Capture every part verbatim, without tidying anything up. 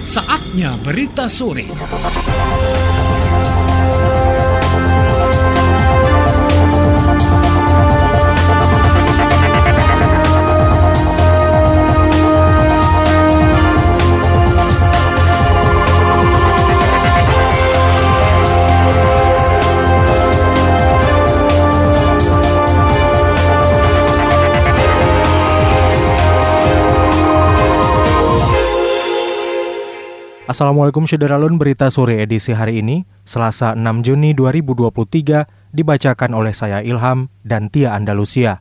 Saatnya berita sore. Assalamualaikum Syederalun, berita sore edisi hari ini, Selasa enam Juni dua ribu dua puluh tiga, dibacakan oleh saya Ilham dan Tia Andalusia.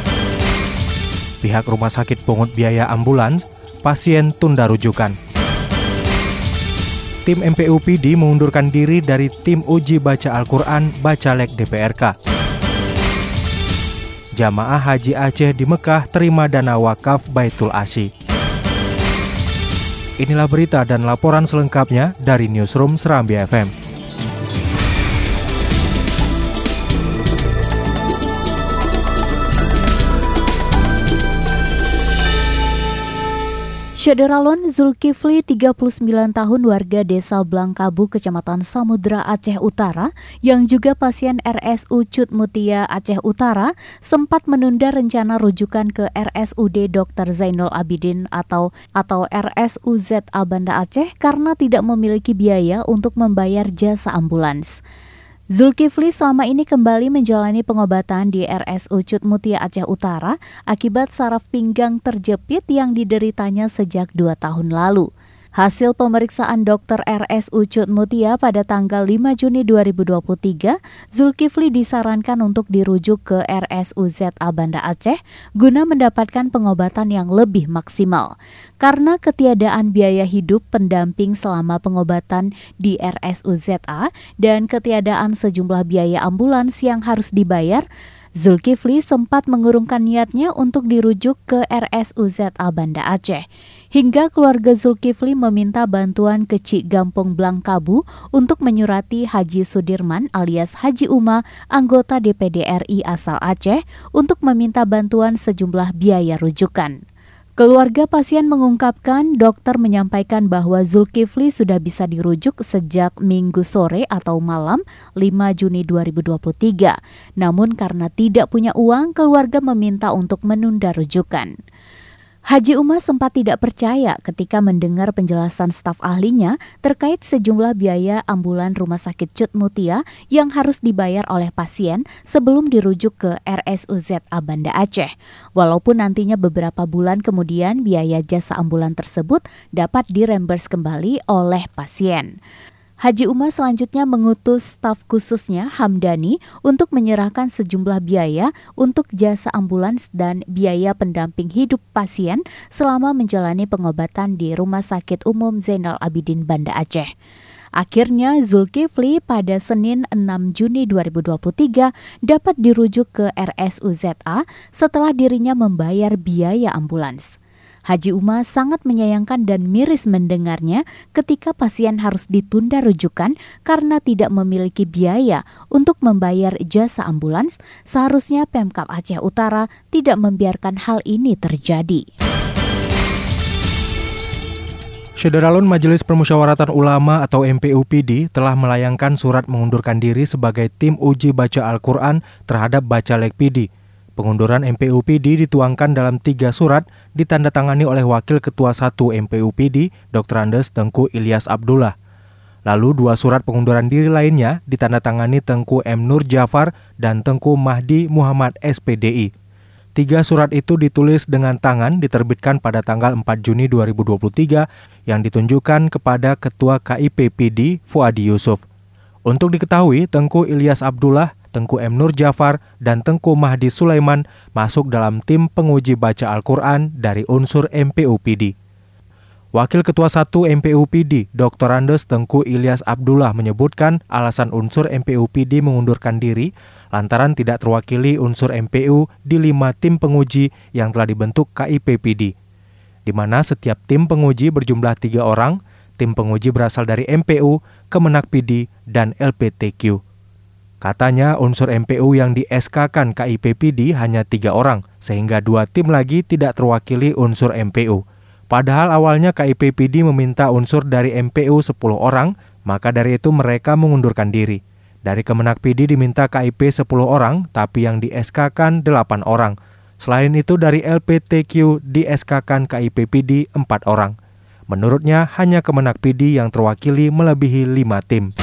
Pihak rumah sakit pungut biaya ambulans, pasien tunda rujukan. Tim M P U P D mengundurkan diri dari tim uji baca Al-Quran Bacalek D P R K. Jamaah Haji Aceh di Mekah terima dana wakaf Baitul Asy. Inilah berita dan laporan selengkapnya dari Newsroom Serambi F M. Syederalun Zulkifli, tiga puluh sembilan tahun, warga desa Blangkabu, Kecamatan Samudra, Aceh Utara, yang juga pasien R S U Cut Mutia Aceh Utara, sempat menunda rencana rujukan ke R S U D Dokter Zainul Abidin atau atau R S U Z A Banda Aceh karena tidak memiliki biaya untuk membayar jasa ambulans. Zulkifli selama ini kembali menjalani pengobatan di R S U Cut Mutia Aceh Utara akibat saraf pinggang terjepit yang dideritanya sejak dua tahun lalu. Hasil pemeriksaan dokter R S U Cut Mutia pada tanggal lima Juni dua ribu dua puluh tiga, Zulkifli disarankan untuk dirujuk ke R S U Z A Banda Aceh guna mendapatkan pengobatan yang lebih maksimal. Karena ketiadaan biaya hidup pendamping selama pengobatan di R S U Z A dan ketiadaan sejumlah biaya ambulans yang harus dibayar, Zulkifli sempat mengurungkan niatnya untuk dirujuk ke R S U Z A Banda Aceh. Hingga keluarga Zulkifli meminta bantuan ke Cik Gampong Blangkabu untuk menyurati Haji Sudirman alias Haji Uma, anggota D P D R I asal Aceh, untuk meminta bantuan sejumlah biaya rujukan. Keluarga pasien mengungkapkan dokter menyampaikan bahwa Zulkifli sudah bisa dirujuk sejak Minggu sore atau malam lima Juni dua ribu dua puluh tiga. Namun karena tidak punya uang, keluarga meminta untuk menunda rujukan. Haji Uma sempat tidak percaya ketika mendengar penjelasan staf ahlinya terkait sejumlah biaya ambulan Rumah Sakit Cut Mutia yang harus dibayar oleh pasien sebelum dirujuk ke R S U Z A Banda Aceh. Walaupun nantinya beberapa bulan kemudian biaya jasa ambulan tersebut dapat dirembers kembali oleh pasien. Haji Uma selanjutnya mengutus staf khususnya Hamdani untuk menyerahkan sejumlah biaya untuk jasa ambulans dan biaya pendamping hidup pasien selama menjalani pengobatan di Rumah Sakit Umum Zainal Abidin Banda Aceh. Akhirnya Zulkifli pada Senin enam Juni dua ribu dua puluh tiga dapat dirujuk ke R S U Z A setelah dirinya membayar biaya ambulans. Haji Uma sangat menyayangkan dan miris mendengarnya ketika pasien harus ditunda rujukan karena tidak memiliki biaya untuk membayar jasa ambulans. Seharusnya Pemkab Aceh Utara tidak membiarkan hal ini terjadi. Syederalun, Majelis Permusyawaratan Ulama atau M P U P D telah melayangkan surat mengundurkan diri sebagai tim uji baca Al-Quran terhadap Bacalek P D. Pengunduran M P U P D dituangkan dalam tiga surat ditandatangani oleh Wakil Ketua satu M P U P D, Doktor Andes Tengku Ilyas Abdullah. Lalu dua surat pengunduran diri lainnya ditandatangani Tengku M. Nur Jafar dan Tengku Mahdi Muhammad S P D I. Tiga surat itu ditulis dengan tangan diterbitkan pada tanggal empat Juni dua ribu dua puluh tiga yang ditunjukkan kepada Ketua K I P P D Fuadi Yusuf. Untuk diketahui, Tengku Ilyas Abdullah, Tengku M. Nur Jafar, dan Tengku Mahdi Sulaiman masuk dalam tim penguji baca Al-Quran dari unsur M P U P D. Wakil Ketua satu M P U P D, Doktor Andes Tengku Ilyas Abdullah menyebutkan alasan unsur M P U P D mengundurkan diri lantaran tidak terwakili unsur M P U di lima tim penguji yang telah dibentuk K I P P D, di mana setiap tim penguji berjumlah tiga orang. Tim penguji berasal dari M P U, Kemenak P D, dan L P T Q. Katanya unsur M P U yang di S K-kan K I P P D hanya tiga orang, sehingga dua tim lagi tidak terwakili unsur M P U. Padahal awalnya K I P P D meminta unsur dari M P U sepuluh orang, maka dari itu mereka mengundurkan diri. Dari Kemenak P D diminta K I P sepuluh orang, tapi yang di S K-kan delapan orang. Selain itu dari L P T Q di S K-kan K I P P D empat orang. Menurutnya hanya Kemenak P D yang terwakili melebihi lima tim.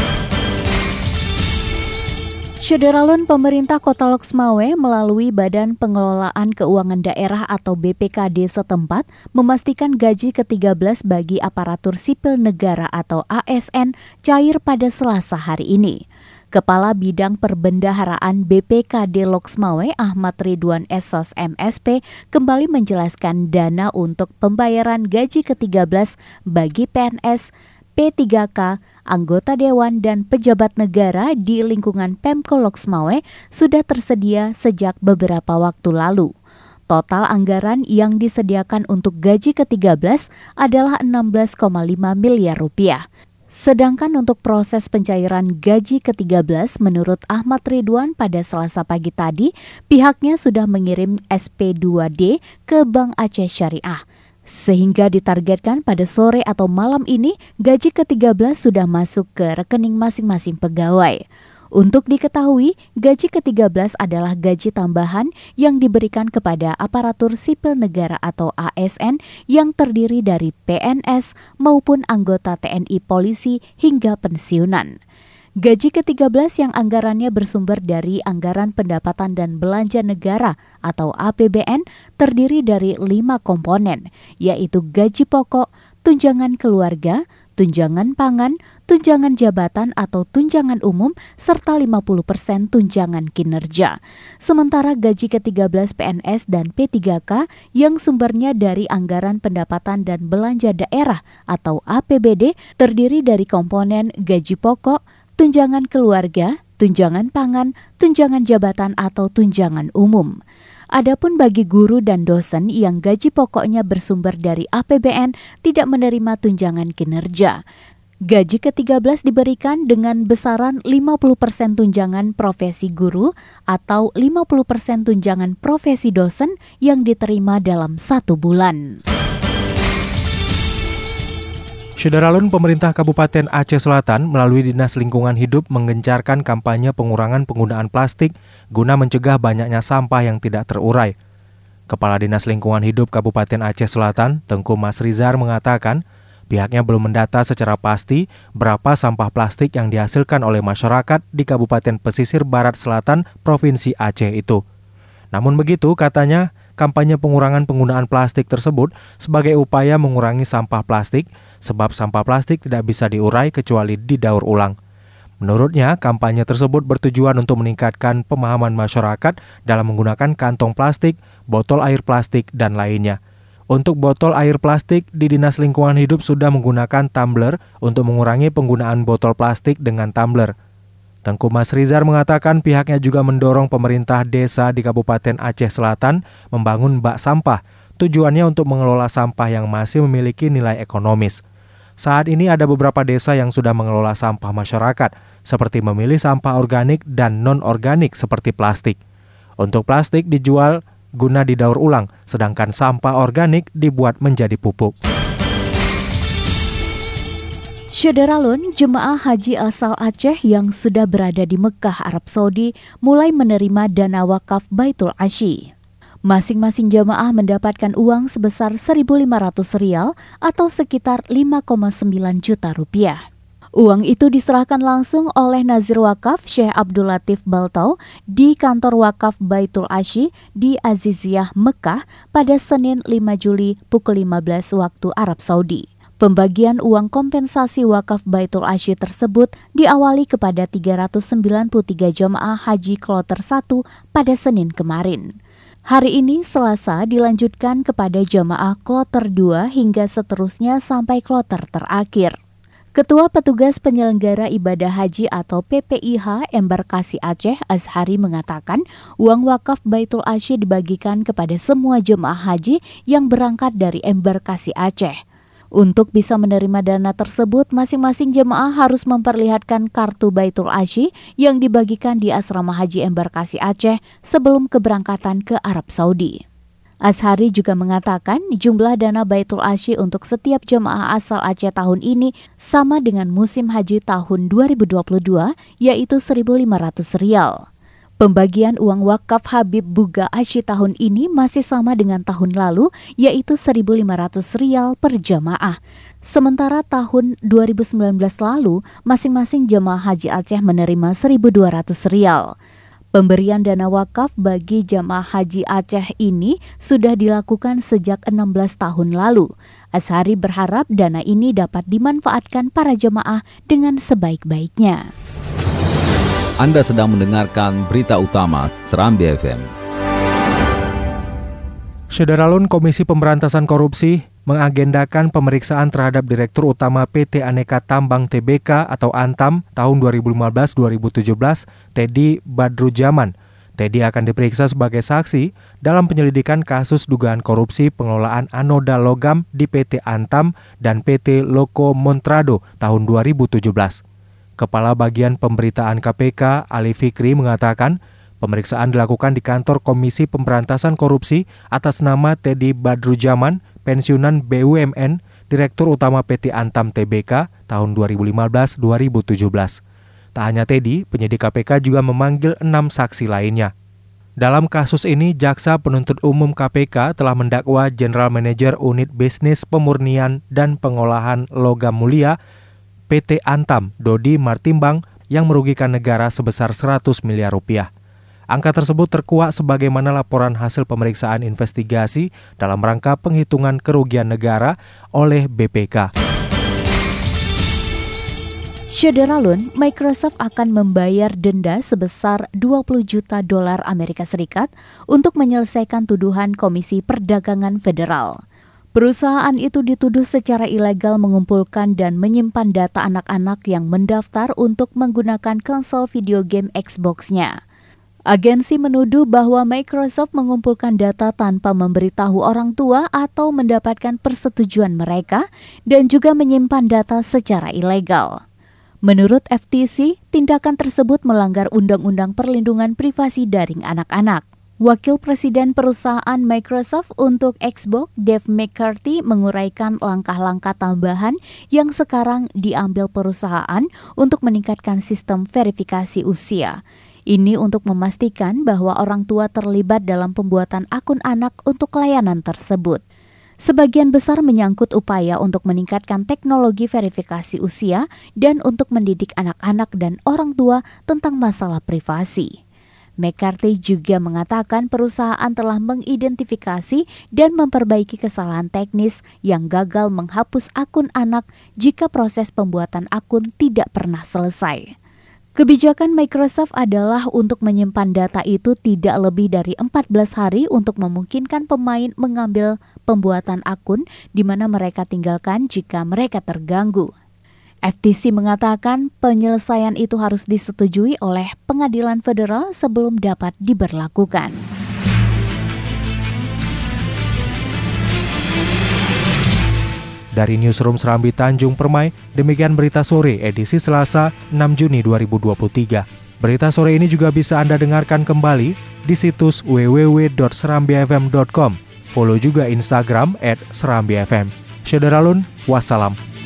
Syederalun pemerintah Kota Loksmawe melalui Badan Pengelolaan Keuangan Daerah atau B P K D setempat memastikan gaji ke tiga belas bagi aparatur sipil negara atau A S N cair pada Selasa hari ini. Kepala Bidang Perbendaharaan B P K D Loksmawe Ahmad Ridwan S O S M S P kembali menjelaskan dana untuk pembayaran gaji ke tiga belas bagi P N S, P tiga K, anggota dewan dan pejabat negara di lingkungan Pemko Loksmawe sudah tersedia sejak beberapa waktu lalu. Total anggaran yang disediakan untuk gaji ke tiga belas adalah enam belas koma lima miliar rupiah. Sedangkan untuk proses pencairan gaji ke tiga belas menurut Ahmad Ridwan pada Selasa pagi tadi, pihaknya sudah mengirim S P dua D ke Bank Aceh Syariah. Sehingga ditargetkan pada sore atau malam ini gaji ke tiga belas sudah masuk ke rekening masing-masing pegawai. Untuk diketahui, gaji ke tiga belas adalah gaji tambahan yang diberikan kepada aparatur sipil negara atau A S N yang terdiri dari P N S maupun anggota T N I Polisi hingga pensiunan. Gaji ke tiga belas yang anggarannya bersumber dari Anggaran Pendapatan dan Belanja Negara atau A P B N terdiri dari lima komponen, yaitu gaji pokok, tunjangan keluarga, tunjangan pangan, tunjangan jabatan atau tunjangan umum, serta lima puluh persen tunjangan kinerja. Sementara gaji ke tiga belas P N S dan P tiga K yang sumbernya dari Anggaran Pendapatan dan Belanja Daerah atau A P B D terdiri dari komponen gaji pokok, tunjangan keluarga, tunjangan pangan, tunjangan jabatan atau tunjangan umum. Adapun bagi guru dan dosen yang gaji pokoknya bersumber dari A P B N tidak menerima tunjangan kinerja. Gaji ke tiga belas diberikan dengan besaran lima puluh persen tunjangan profesi guru atau lima puluh persen tunjangan profesi dosen yang diterima dalam satu bulan. Syederalun pemerintah Kabupaten Aceh Selatan melalui Dinas Lingkungan Hidup menggencarkan kampanye pengurangan penggunaan plastik guna mencegah banyaknya sampah yang tidak terurai. Kepala Dinas Lingkungan Hidup Kabupaten Aceh Selatan, Tengku Mas Rizar mengatakan, pihaknya belum mendata secara pasti berapa sampah plastik yang dihasilkan oleh masyarakat di Kabupaten Pesisir Barat Selatan, Provinsi Aceh itu. Namun begitu, katanya, kampanye pengurangan penggunaan plastik tersebut sebagai upaya mengurangi sampah plastik, sebab sampah plastik tidak bisa diurai kecuali didaur ulang. Menurutnya, kampanye tersebut bertujuan untuk meningkatkan pemahaman masyarakat dalam menggunakan kantong plastik, botol air plastik, dan lainnya. Untuk botol air plastik, di Dinas Lingkungan Hidup sudah menggunakan tumbler untuk mengurangi penggunaan botol plastik dengan tumbler. Tengku Mas Rizar mengatakan pihaknya juga mendorong pemerintah desa di Kabupaten Aceh Selatan membangun bak sampah, tujuannya untuk mengelola sampah yang masih memiliki nilai ekonomis. Saat ini ada beberapa desa yang sudah mengelola sampah masyarakat, seperti memilih sampah organik dan non-organik seperti plastik. Untuk plastik dijual guna didaur ulang, sedangkan sampah organik dibuat menjadi pupuk. Syederalun, jemaah haji asal Aceh yang sudah berada di Mekah, Arab Saudi mulai menerima dana wakaf Baitul Asy. Masing-masing jemaah mendapatkan uang sebesar seribu lima ratus rial atau sekitar lima koma sembilan juta rupiah. Uang itu diserahkan langsung oleh Nazir Wakaf Syekh Abdul Latif Baltau di kantor wakaf Baitul Asy di Aziziyah, Mekah pada Senin lima Juli pukul lima belas waktu Arab Saudi. Pembagian uang kompensasi wakaf Baitul Asy tersebut diawali kepada tiga ratus sembilan puluh tiga jemaah haji kloter satu pada Senin kemarin. Hari ini Selasa dilanjutkan kepada jemaah kloter dua hingga seterusnya sampai kloter terakhir. Ketua Petugas Penyelenggara Ibadah Haji atau P P I H Embarkasi Aceh Azhari mengatakan uang wakaf Baitul Asy dibagikan kepada semua jemaah haji yang berangkat dari Embarkasi Aceh. Untuk bisa menerima dana tersebut, masing-masing jemaah harus memperlihatkan kartu Baitul Asy yang dibagikan di Asrama Haji Embarkasi Aceh sebelum keberangkatan ke Arab Saudi. Azhari juga mengatakan jumlah dana Baitul Asy untuk setiap jemaah asal Aceh tahun ini sama dengan musim haji tahun dua ribu dua puluh dua, yaitu seribu lima ratus rial. Pembagian uang wakaf Habib Buga Asy tahun ini masih sama dengan tahun lalu, yaitu seribu lima ratus rial per jemaah. Sementara tahun dua ribu sembilan belas lalu, masing-masing jemaah haji Aceh menerima seribu dua ratus rial. Pemberian dana wakaf bagi jamaah haji Aceh ini sudah dilakukan sejak enam belas tahun lalu. Azhari berharap dana ini dapat dimanfaatkan para jemaah dengan sebaik-baiknya. Anda sedang mendengarkan berita utama Serambi F M. Syederalun Komisi Pemberantasan Korupsi mengagendakan pemeriksaan terhadap Direktur Utama P T Aneka Tambang T B K atau Antam tahun dua ribu lima belas sampai dua ribu tujuh belas, Teddy Badrudjaman. Teddy akan diperiksa sebagai saksi dalam penyelidikan kasus dugaan korupsi pengelolaan anoda logam di P T Antam dan P T Loko Montrado tahun dua ribu tujuh belas. Kepala Bagian Pemberitaan K P K, Ali Fikri, mengatakan pemeriksaan dilakukan di kantor Komisi Pemberantasan Korupsi atas nama Teddy Badrudjaman, pensiunan B U M N, Direktur Utama P T Antam T B K tahun dua ribu lima belas sampai dua ribu tujuh belas. Tak hanya Teddy, penyidik K P K juga memanggil enam saksi lainnya. Dalam kasus ini, Jaksa Penuntut Umum K P K telah mendakwa General Manager Unit Bisnis Pemurnian dan Pengolahan Logam Mulia P T Antam, Dodi Martimbang, yang merugikan negara sebesar seratus miliar rupiah. Angka tersebut terkuak sebagaimana laporan hasil pemeriksaan investigasi dalam rangka penghitungan kerugian negara oleh B P K. Syederalun, Microsoft akan membayar denda sebesar dua puluh juta dolar Amerika Serikat untuk menyelesaikan tuduhan Komisi Perdagangan Federal. Perusahaan itu dituduh secara ilegal mengumpulkan dan menyimpan data anak-anak yang mendaftar untuk menggunakan konsol video game Xbox-nya. Agensi menuduh bahwa Microsoft mengumpulkan data tanpa memberitahu orang tua atau mendapatkan persetujuan mereka dan juga menyimpan data secara ilegal. Menurut F T C, tindakan tersebut melanggar Undang-Undang Perlindungan Privasi Daring Anak-anak. Wakil Presiden perusahaan Microsoft untuk Xbox, Dave McCarthy, menguraikan langkah-langkah tambahan yang sekarang diambil perusahaan untuk meningkatkan sistem verifikasi usia. Ini untuk memastikan bahwa orang tua terlibat dalam pembuatan akun anak untuk layanan tersebut. Sebagian besar menyangkut upaya untuk meningkatkan teknologi verifikasi usia dan untuk mendidik anak-anak dan orang tua tentang masalah privasi. McCarthy juga mengatakan perusahaan telah mengidentifikasi dan memperbaiki kesalahan teknis yang gagal menghapus akun anak jika proses pembuatan akun tidak pernah selesai. Kebijakan Microsoft adalah untuk menyimpan data itu tidak lebih dari empat belas hari untuk memungkinkan pemain mengambil pembuatan akun di mana mereka tinggalkan jika mereka terganggu. F T C mengatakan penyelesaian itu harus disetujui oleh pengadilan federal sebelum dapat diberlakukan. Dari Newsroom Serambi Tanjung Permai, demikian berita sore edisi Selasa enam Juni dua ribu dua puluh tiga. Berita sore ini juga bisa Anda dengarkan kembali di situs w w w dot serambi f m dot com. Follow juga Instagram at serambi f m. Syederalun, wassalam.